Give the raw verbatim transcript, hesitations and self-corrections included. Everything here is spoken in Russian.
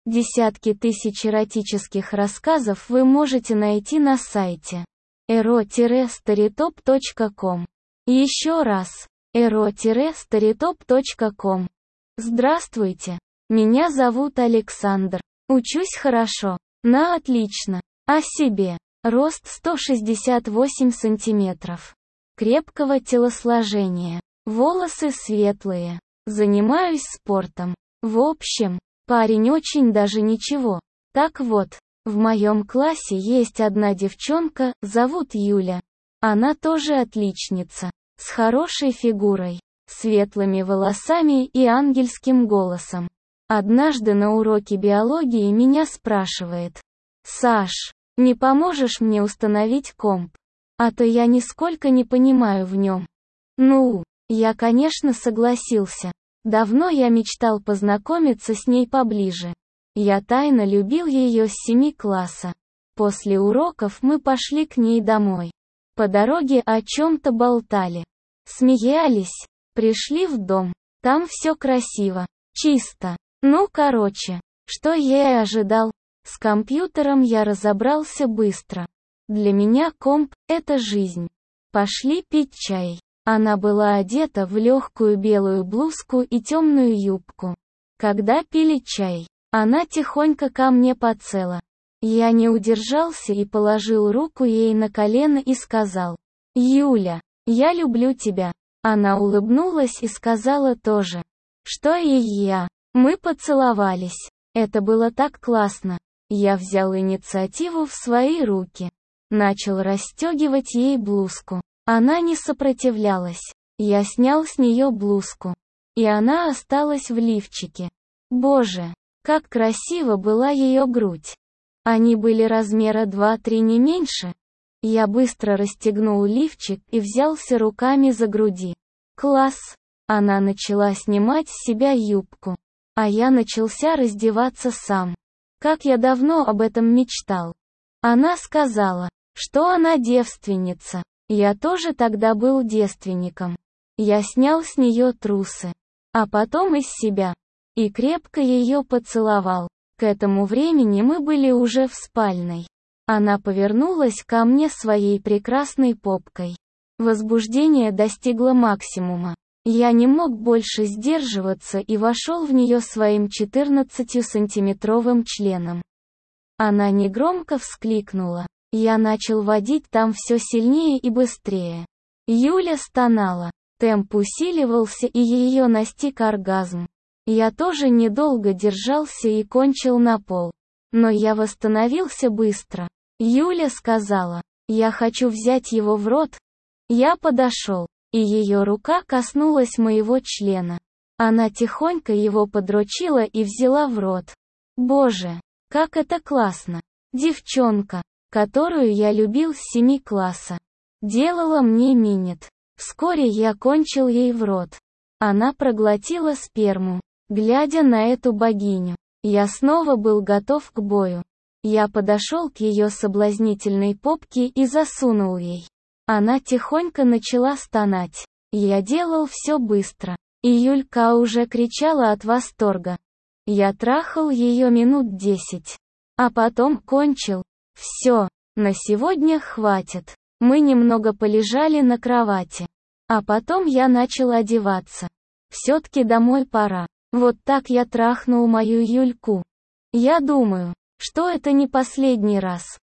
Десятки тысяч эротических рассказов вы можете найти на сайте эро старитоп точка ком. Еще раз, эро старитоп точка ком. Здравствуйте, меня зовут Александр. Учусь хорошо, на отлично. О себе. Рост сто шестьдесят восемь сантиметров. Крепкого телосложения. Волосы светлые. Занимаюсь спортом. В общем, парень очень даже ничего. Так вот, в моем классе есть одна девчонка, зовут Юля. Она тоже отличница. С хорошей фигурой, светлыми волосами и ангельским голосом. Однажды на уроке биологии меня спрашивает: «Саш, не поможешь мне установить комп? А то я нисколько не понимаю в нем». Ну, я, конечно, согласился. Давно я мечтал познакомиться с ней поближе. Я тайно любил ее с семи класса. После уроков мы пошли к ней домой. По дороге о чем-то болтали. Смеялись. Пришли в дом. Там все красиво. Чисто. Ну короче, что я и ожидал. С компьютером я разобрался быстро. Для меня комп — это жизнь. Пошли пить чай. Она была одета в легкую белую блузку и темную юбку. Когда пили чай, она тихонько ко мне подсела. Я не удержался и положил руку ей на колено и сказал: «Юля, я люблю тебя». Она улыбнулась и сказала тоже, что и я. Мы поцеловались. Это было так классно. Я взял инициативу в свои руки. Начал расстегивать ей блузку. Она не сопротивлялась. Я снял с нее блузку. И она осталась в лифчике. Боже, как красиво была ее грудь. Они были размера два-три, не меньше. Я быстро расстегнул лифчик и взялся руками за груди. Класс! Она начала снимать с себя юбку. А я начался раздеваться сам. Как я давно об этом мечтал. Она сказала, что она девственница. Я тоже тогда был девственником. Я снял с нее трусы. А потом из себя. И крепко ее поцеловал. К этому времени мы были уже в спальной. Она повернулась ко мне своей прекрасной попкой. Возбуждение достигло максимума. Я не мог больше сдерживаться и вошел в нее своим четырнадцатисантиметровым членом. Она негромко вскликнула. Я начал водить там все сильнее и быстрее. Юля стонала. Темп усиливался и ее настиг оргазм. Я тоже недолго держался и кончил на пол. Но я восстановился быстро. Юля сказала: «Я хочу взять его в рот». Я подошел, и ее рука коснулась моего члена. Она тихонько его подрочила и взяла в рот. Боже, как это классно! Девчонка, которую я любил с семи класса, делала мне минет. Вскоре я кончил ей в рот. Она проглотила сперму. Глядя на эту богиню, я снова был готов к бою. Я подошел к ее соблазнительной попке и засунул ей. Она тихонько начала стонать. Я делал все быстро. И Юлька уже кричала от восторга. Я трахал ее минут десять. А потом кончил. Все, на сегодня хватит. Мы немного полежали на кровати. А потом я начал одеваться. Все-таки домой пора. Вот так я трахнул мою Юльку. Я думаю, что это не последний раз.